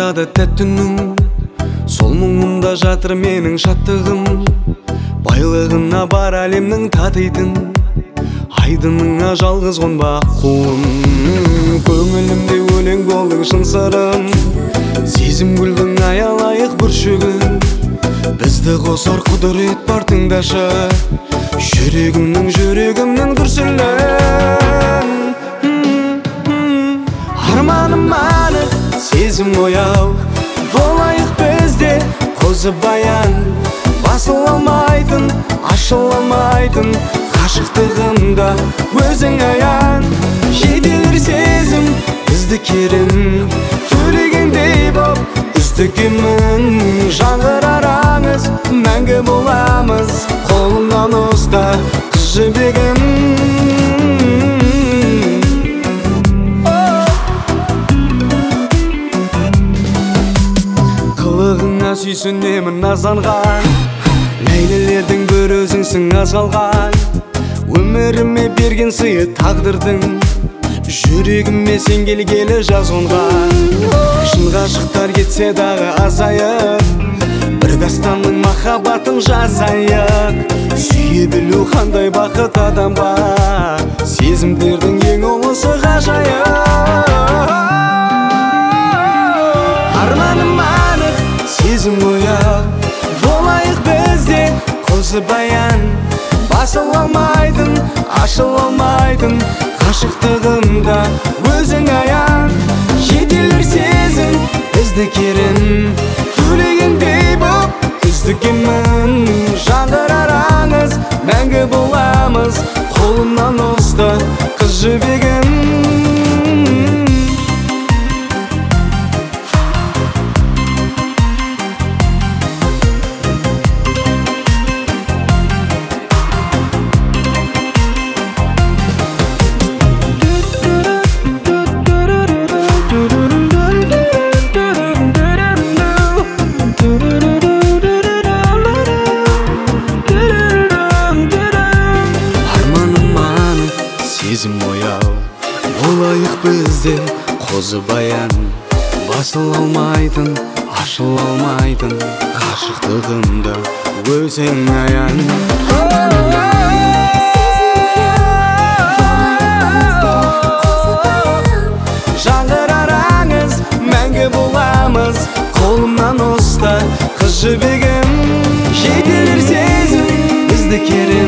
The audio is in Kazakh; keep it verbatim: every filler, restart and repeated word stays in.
да тәтті үнің, сол мұңымда жатыр менің шаттығым. Байлығына бар әлемнің татитын, айдыныңа жалғыз қонбақ құлым. Көңілімде өлең болдың шын сырым, сезім гүлдің аялайық бүршігін. Бізді қосар құдырет бар тыңдашы, жүрегімнің жүрегімнің дүрсілін. Арманым анық, сезім ояу, болайық бізде қозы баян. Басыла алмайтын, ашыла алмайтын ғашықтығымда өзің аян. Жетелер сезім бізді керін, төлегендей боп үздігімін. Жаңғырар аңыз, мәңгі боламыз, қолымнан ұста қыз жібегім. Қылығыңа сүйсінемін назанған, ләйлілердің бір өзіңсің аз қалған. Өміріме берген сыйы тағдырдың, жүрегіме сен келгелі жаз қонған. Шын ғашықтар кетсе дағы азайып, бір дастанның махаббатын жазайық. Сүйе білу қандай бақыт адамға, сезімдердің ең ұлысы ғажайып. Арманым анық, сезім ояу, болайық бізде қозы баян. Басыла алмайтын, ашыла алмайтын ғашықтығымда өзің аян. Жетелер сезім бізді керін, төлегендей боп үздігімін. Жаңғырар аңыз, мәңгі боламыз, қолымнан ұста қыз жібегім. Сезім ояу, болайық бізде қозы баян. Басыла алмайтын, ашыла алмайтын ғашықтығымда өзің аян. Жаңғырар аңыз, мәңгі боламыз, қолымнан ұста қыз жібегім. Жетелер сезім бізді керін,